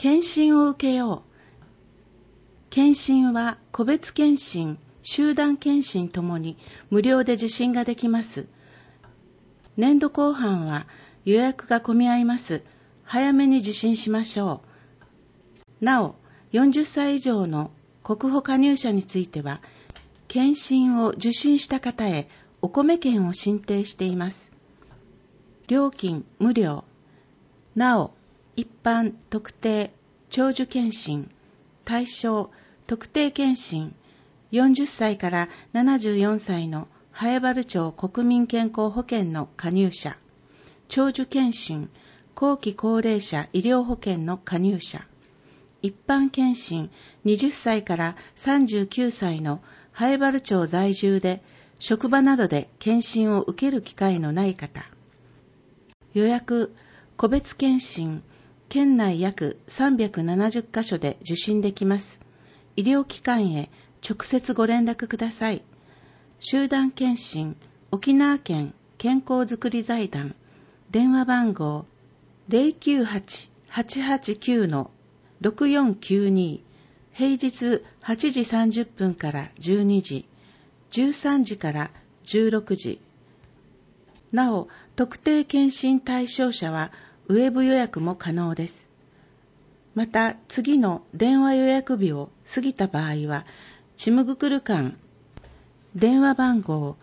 検診を受けよう。検診は個別検診、集団検診ともに無料で受診ができます。年度後半は予約が混み合います。早めに受診しましょう。なお、40歳以上の国保加入者については、検診を受診した方へお米券を申請しています。料金無料。なお、一般、特定、長寿検診、対象、特定検診、40歳から74歳の南原町国民健康保険の加入者、長寿検診、後期高齢者医療保険の加入者、一般検診20歳から39歳の南原町在住で職場などで検診を受ける機会のない方、予約、個別検診、県内約370カ所で受診できます。医療機関へ直接ご連絡ください。集団検診、沖縄県健康づくり財団、電話番号 098-889-6492、平日8時30分から12時、13時から16時。なお、特定検診対象者はウェブ予約も可能です。また、次の電話予約日を過ぎた場合は、ちむぐくる館、電話番号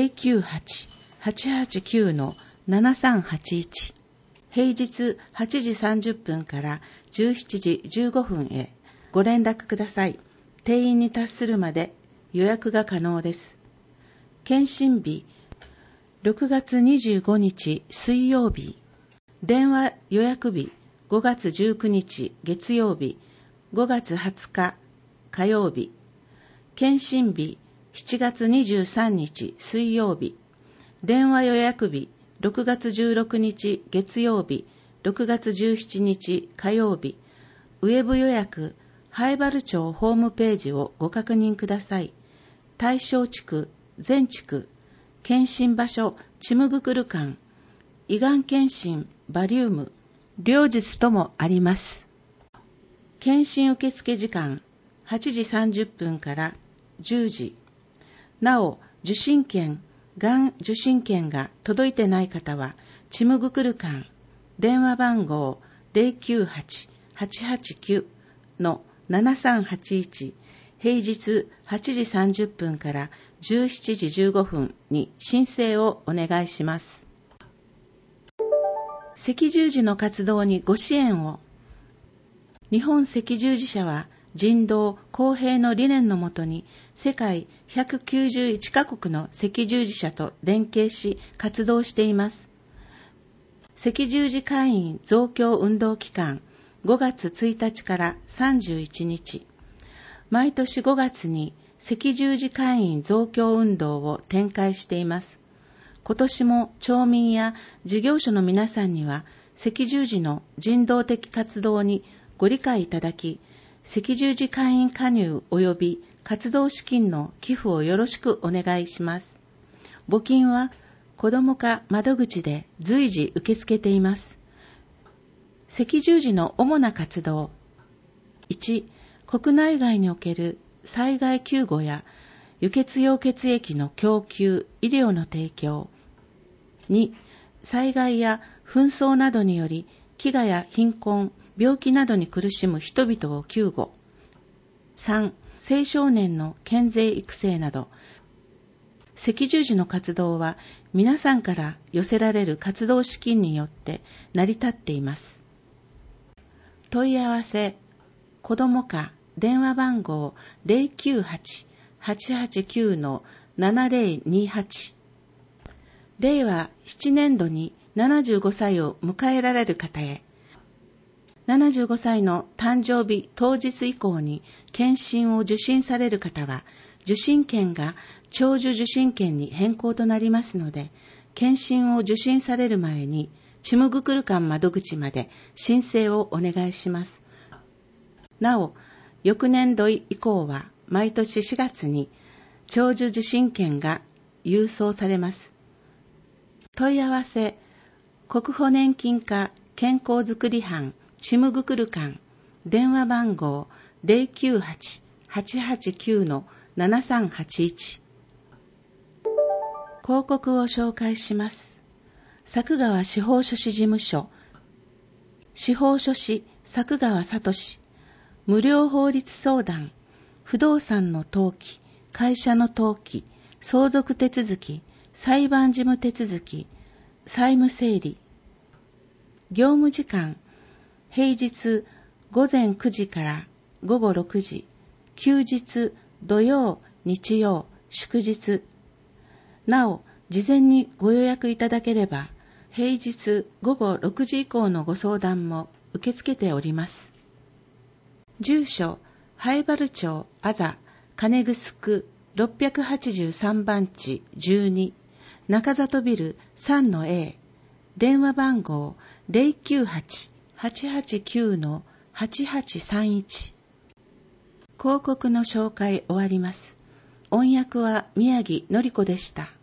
098-889-7381、平日8時30分から17時15分へご連絡ください。定員に達するまで予約が可能です。検診日、6月25日水曜日、電話予約日、5月19日月曜日、5月20日火曜日、検診日、7月23日水曜日、電話予約日、6月16日月曜日、6月17日火曜日、ウェブ予約、南原町ホームページをご確認ください。対象地区、全地区、検診場所、ちむぐくる館、胃がん検診、バリウム、両日ともあります。検診受付時間、8時30分から10時。なお、受診券、がん受診券が届いてない方は、ちむぐくる館、電話番号 098-889-7381、平日8時30分から17時15分に申請をお願いします。赤十字の活動にご支援を。日本赤十字社は人道・公平の理念のもとに世界191カ国の赤十字社と連携し活動しています。赤十字会員増強運動期間5月1日から31日。毎年5月に赤十字会員増強運動を展開しています。今年も町民や事業所の皆さんには赤十字の人道的活動にご理解いただき、赤十字会員加入及び活動資金の寄付をよろしくお願いします。募金は子ども課窓口で随時受け付けています。赤十字の主な活動。1、国内外における災害救護や輸血用血液の供給、医療の提供。2、災害や紛争などにより飢餓や貧困、病気などに苦しむ人々を救護。3、青少年の健全育成など。赤十字の活動は皆さんから寄せられる活動資金によって成り立っています。問い合わせ、子ども課電話番号 098-889-7028。令和7年度に75歳を迎えられる方へ、75歳の誕生日当日以降に検診を受診される方は、受診券が長寿受診券に変更となりますので、検診を受診される前に、ちむぐくる館窓口まで申請をお願いします。なお、翌年度以降は毎年4月に長寿受診券が郵送されます。問い合わせ、国保年金課健康づくり班ちむぐくる館電話番号 098-889-7381。広告を紹介します。佐久川司法書士事務所、司法書士佐久川聡、無料法律相談、不動産の登記、会社の登記、相続手続き、裁判事務手続き、債務整理。業務時間、平日午前9時から午後6時、休日土曜、日曜、祝日。なお、事前にご予約いただければ、平日午後6時以降のご相談も受け付けております。住所、灰原町あざ金城区683番地12、中里ビル 3-A、電話番号 098-889-8831。広告の紹介終わります。音訳は宮城のり子でした。